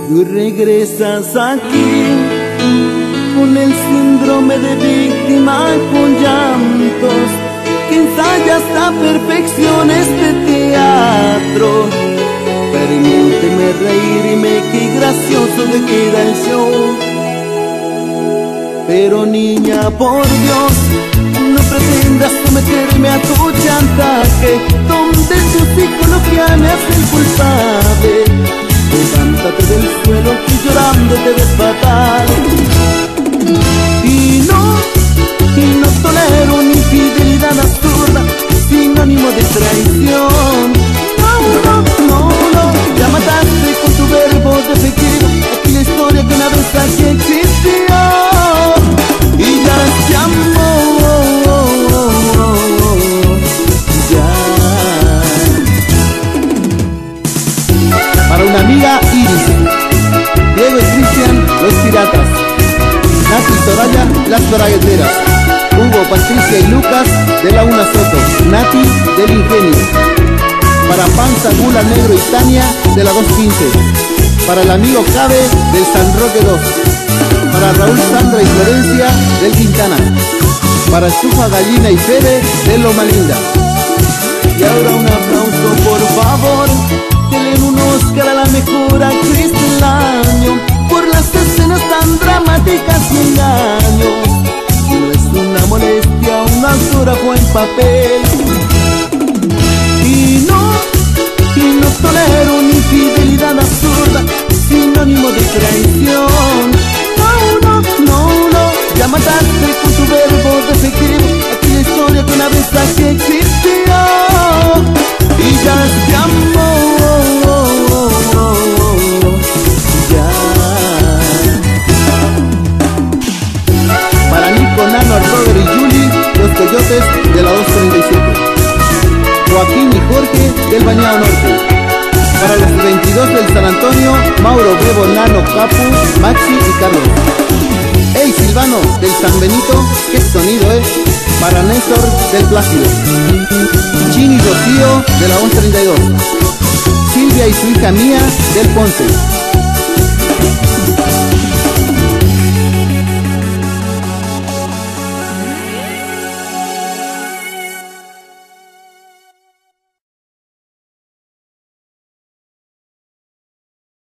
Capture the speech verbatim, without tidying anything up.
Y regresas aquí con el síndrome de víctima, con llantos, que ensaya hasta perfección este teatro. Permíteme reírme, qué gracioso te queda el show. Pero niña, por Dios, no pretendas someterme a tu chantaje, donde tu psicología me hace el culpable. Levántate del suelo que llorando te ves fatal. Y no, y no tolero una infidelidad absurda, sinónimo de traición. No, no, no, no, ya mataste con tu verbo defectivo aquella historia que una vez aquí existió. Y ya se amó, ya. Para una amiga, Iris, Diego y Cristian, los piratas, Nati y Soraya, las bragueteras, Hugo, Patricia y Lucas, de la Una Soto, Nati, del Ingenio. Para Panza, Gula, Negro y Tania, de la doscientos quince. Para el amigo Cabe, del San Roque dos. Para Raúl, Sandra y Florencia, del Quintana. Para Chufa, Gallina y Fede, de Loma Linda. Y ahora un aplauso, por favor. Denle un Oscar a la mejor actriz del año por las escenas tan dramáticas y engaños. No es una molestia, un autógrafo en papel. Y no, y no tolero una infidelidad absurda, sinónimo de traición. No, no, no, no, ya mataste con tu verbo defectivo aquella historia que una vez aquí existió. Y ya se amó, ya. Para Nico, Nano, Robert y Julie, los Coyotes, de la doscientos treinta y siete. Joaquín y Jorge, del Bañado Norte. Para los veintidós del San Antonio, Mauro, Bebo, Nano, Capu, Maxi y Carlos. Hey Silvano, del San Benito, qué sonido es. Para Néstor, del Plácido. Chini y Rocío, de la once treinta y dos. Silvia y su hija Mía, del Ponce.